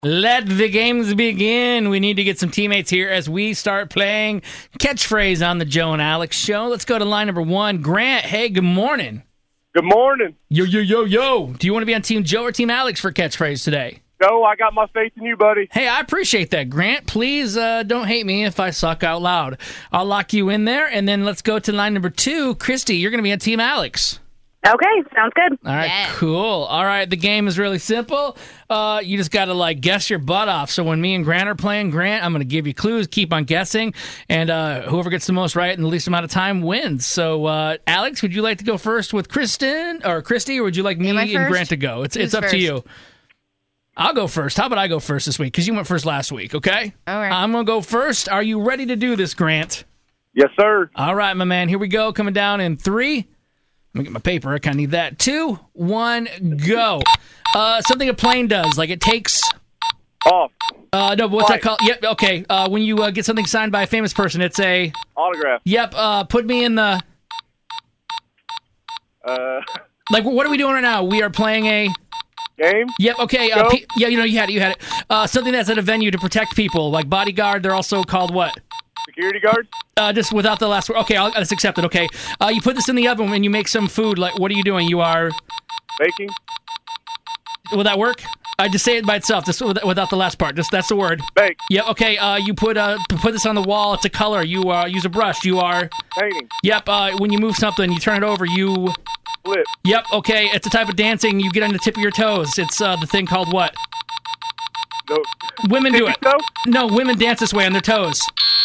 Let the games begin. We need to get some teammates here as we start playing Catchphrase on the Joe and Alex Show. Let's go to line number 1. Grant, hey, good morning. Good morning. Yo, yo, yo, yo. Do you want to be on Team Joe or Team Alex for Catchphrase today? Joe, I got my faith in you, buddy. Hey, I appreciate that, Grant. Please don't hate me if I suck out loud. I'll lock you in there, and then let's go to line number 2. Christy, you're going to be on Team Alex. Okay, sounds good. All right, Yeah. Cool. All right, the game is really simple. You just got to, guess your butt off. So when me and Grant are playing, Grant, I'm going to give you clues, keep on guessing, and whoever gets the most right in the least amount of time wins. So, Alex, would you like to go first with Christy, or would you like me Am I and first? Grant to go? It's Who's up first? to you. I'll go first. How about I go first this week? Because you went first last week, okay? All right. I'm going to go first. Are you ready to do this, Grant? Yes, sir. All right, my man. Here we go. Coming down in 3. Let me get my paper. I kind of need that. 2, 1, go. Something a plane does, like it takes. Off. No, but what's that Flight. called? Yep. Okay. When you get something signed by a famous person, it's a. Autograph. Yep. Put me in the. What are we doing right now? We are playing a. Game. Yep. Okay. Go. Yeah. You had it. Something that's at a venue to protect people, like bodyguard. They're also called what? Security guard. Just without the last word. Okay, let's accept it. Okay. You put this in the oven and you make some food. Like, what are you doing? You are. Baking. Will that work? Just say it by itself, just without the last part. Just that's the word. Bake. Yeah. Okay. You put this on the wall. It's a color. You use a brush. You are. Painting. Yep. When you move something, you turn it over. You. Flip. Yep. Okay. It's a type of dancing. You get on the tip of your toes. It's the thing called what? No. Women do it. Go. No, women dance this way on their toes.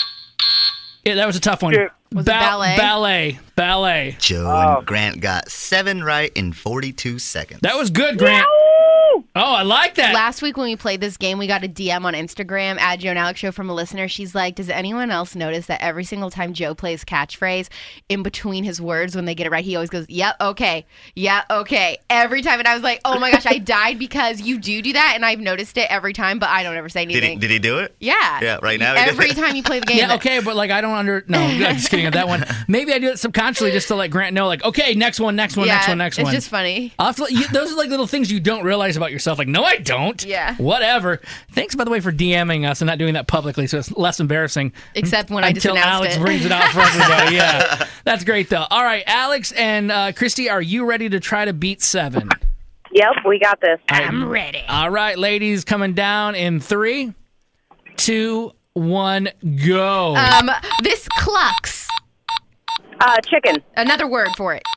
Yeah, that was a tough one. Shit. Was it ballet? Ballet. Joe and Grant got 7 right in 42 seconds. That was good, Grant. Oh, I like that. Last week when we played this game, we got a DM on Instagram at Joe and Alex Show from a listener. She's like, does anyone else notice that every single time Joe plays Catchphrase, in between his words when they get it right, he always goes, yep, okay, yeah, okay, every time. And I was like, oh my gosh, I died because you do that, and I've noticed it every time, but I don't ever say anything. Did he do it? Yeah. Yeah, right now he did Every it. time you play the game. Yeah, okay, but I don't No, I'm just kidding on that one. Maybe I do it subconsciously just to let Grant know, okay, next one. It's just funny. Those are little things you don't realize about yourself. No, I don't. Yeah. Whatever. Thanks, by the way, for DMing us and not doing that publicly, so it's less embarrassing. Except when I just until announced Alex it. brings it out for everybody. Yeah, that's great though. All right, Alex and Christy, are you ready to try to beat 7? Yep, we got this. I'm ready. All right, ladies, coming down in 3, 2, 1, go. This clucks. Chicken. Another word for it.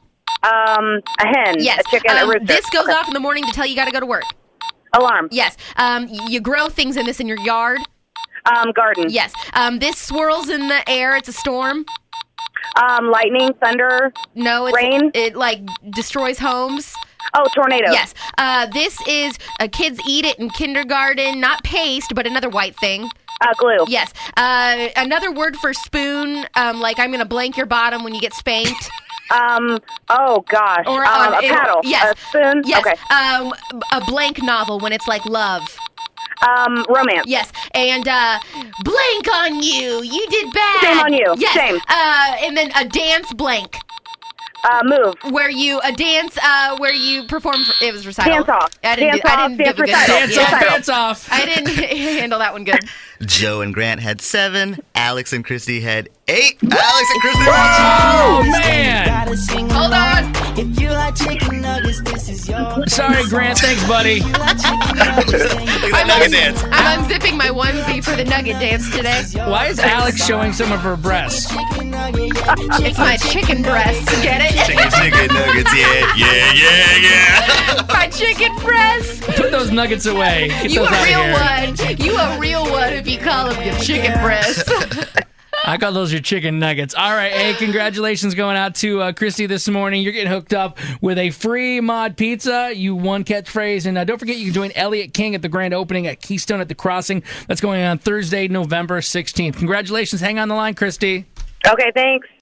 A hen. Yes. A chicken. A rooster. This goes off in the morning to tell you got to go to work. Alarm. Yes. You grow things in this in your yard. Garden. Yes. This swirls in the air. It's a storm. Lightning. Thunder. No, it's Rain? It destroys homes. Oh, tornado. Yes. This is kids eat it in kindergarten. Not paste, but another white thing. Glue. Yes. Another word for spoon. I'm gonna blank your bottom when you get spanked. Oh gosh. Or a paddle. Yes. A spoon. Yes. Okay. A blank novel when it's like love. Romance. Yes, and blank on you. You did bad. Shame on you. Yes. Shame. And then a dance blank. Move. Where you perform. It was recital. Dance off. I didn't Dance give a good recital. Dance yeah. off, dance off. I didn't handle that one good. Joe and Grant had 7. Alex and Christy had 8. Alex and Christy won. Oh, man. Hold on. Sorry, Grant. Thanks, buddy. Look at that nugget dance. I'm unzipping my onesie for the nugget dance today. Why is Alex showing some of her breasts? It's my chicken breast. Get it? Chicken nuggets, yeah. My chicken breast. Put those nuggets away. Get You those a out of real here. one. You a real one if you call them your chicken breast. I call those your chicken nuggets. All right, hey, congratulations going out to Christy this morning. You're getting hooked up with a free mod pizza. You won Catchphrase. And don't forget, you can join Elliot King at the grand opening at Keystone at the Crossing. That's going on Thursday, November 16th. Congratulations. Hang on the line, Christy. Okay, thanks.